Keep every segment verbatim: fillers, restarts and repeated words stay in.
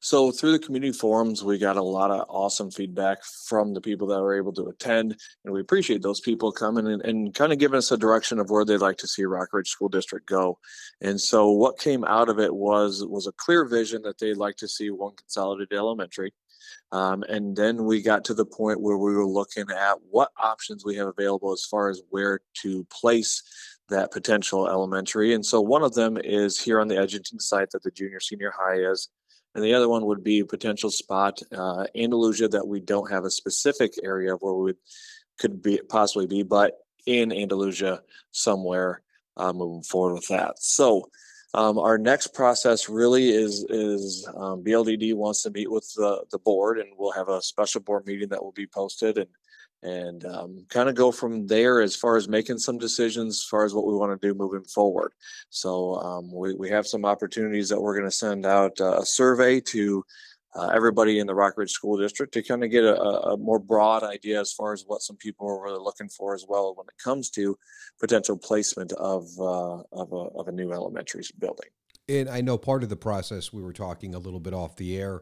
So through the community forums, we got a lot of awesome feedback from the people that were able to attend, and we appreciate those people coming and, and kind of giving us a direction of where they'd like to see Rock Ridge School District go. And so what came out of it was was a clear vision that they'd like to see one consolidated elementary. Um, and then we got to the point where we were looking at what options we have available as far as where to place that potential elementary. And so one of them is here on the Edgerton site that the junior senior high is. And the other one would be a potential spot, uh, Andalusia, that we don't have a specific area of where we could be possibly be, but in Andalusia somewhere uh, moving forward with that. So um, our next process really is is um, B L D D wants to meet with the the board, and we'll have a special board meeting that will be posted and and um, kind of go from there as far as making some decisions as far as what we want to do moving forward. So um, we, we have some opportunities that we're going to send out uh, a survey to uh, everybody in the Rock Ridge School District to kind of get a, a more broad idea as far as what some people are really looking for as well when it comes to potential placement of uh, of, a, of a new elementary building. And I know part of the process we were talking a little bit off the air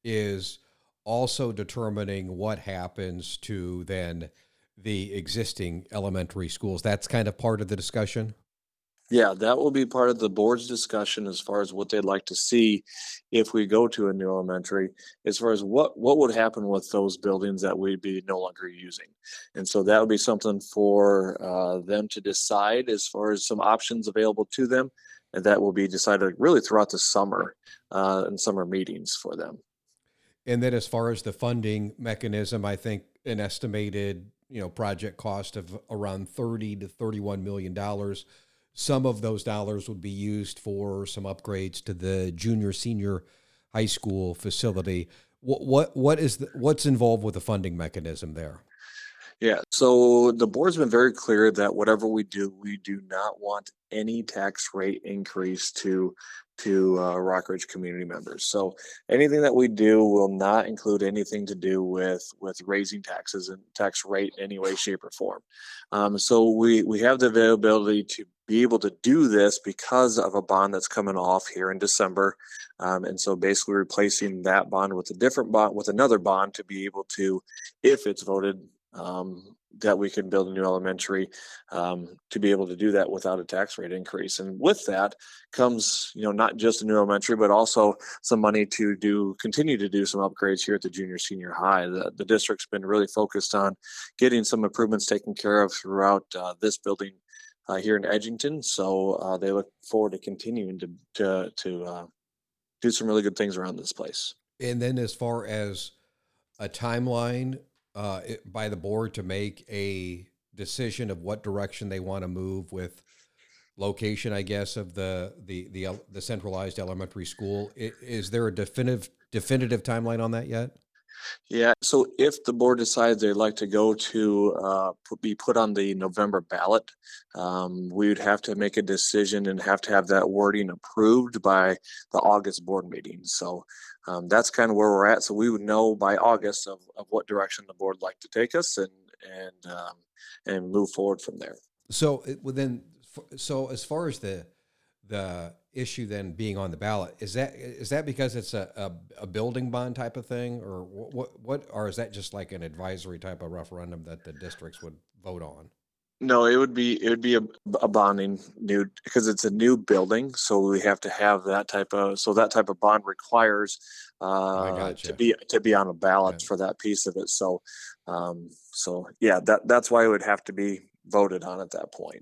is also determining what happens to then the existing elementary schools. That's kind of part of the discussion. Yeah, that will be part of the board's discussion as far as what they'd like to see if we go to a new elementary, as far as what what would happen with those buildings that we'd be no longer using. And so that would be something for uh, them to decide as far as some options available to them. And that will be decided really throughout the summer uh, and summer meetings for them. And then as far as the funding mechanism, I think an estimated, you know, project cost of around thirty to thirty-one million dollars. Some of those dollars would be used for some upgrades to the junior senior high school facility. What what what is the, what's involved with the funding mechanism there? Yeah, so the board's been very clear that whatever we do, we do not want any tax rate increase to to uh, Rockridge community members. So anything that we do will not include anything to do with with raising taxes and tax rate in any way, shape, or form. Um, so we we have the availability to be able to do this because of a bond that's coming off here in December. Um, and so basically replacing that bond with a different bond with another bond to be able to, if it's voted um, that we can build a new elementary um, to be able to do that without a tax rate increase. And with that comes, you know, not just a new elementary, but also some money to do continue to do some upgrades here at the junior senior high. The, the district's been really focused on getting some improvements taken care of throughout uh, this building uh, here in Edgington. So uh, they look forward to continuing to to to uh, do some really good things around this place. And then as far as a timeline uh, it, by the board to make a decision of what direction they want to move with location, I guess, of the the the el- the centralized elementary school. I- Is there a definitive definitive timeline on that yet? Yeah, so if the board decides they'd like to go to uh, put, be put on the November ballot, um, we would have to make a decision and have to have that wording approved by the August board meeting. So um, that's kind of where we're at. So we would know by August of, of what direction the board would like to take us and and um, and move forward from there. So it, within so as far as the the issue then being on the ballot, is that is that because it's a, a, a building bond type of thing, or what, what what or is that just like an advisory type of referendum that the districts would vote on? No, it would be it would be a, a bonding new because it's a new building, so we have to have that type of so that type of bond requires I uh, to gotcha. be to be on a ballot Yeah. for that piece of it. So, um, so yeah, that that's why it would have to be voted on at that point.